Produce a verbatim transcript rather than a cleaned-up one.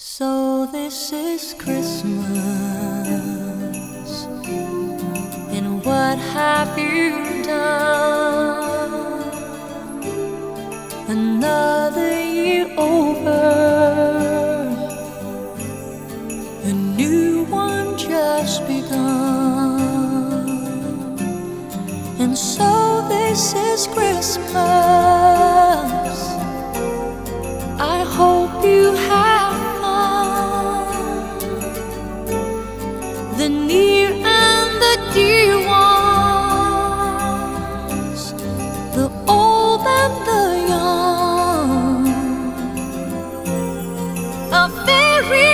So this is Christmas, and what have you done? Another year over, a new one just begun. And so this is Christmas. I hope you have the near and the dear ones, the old and the young. A very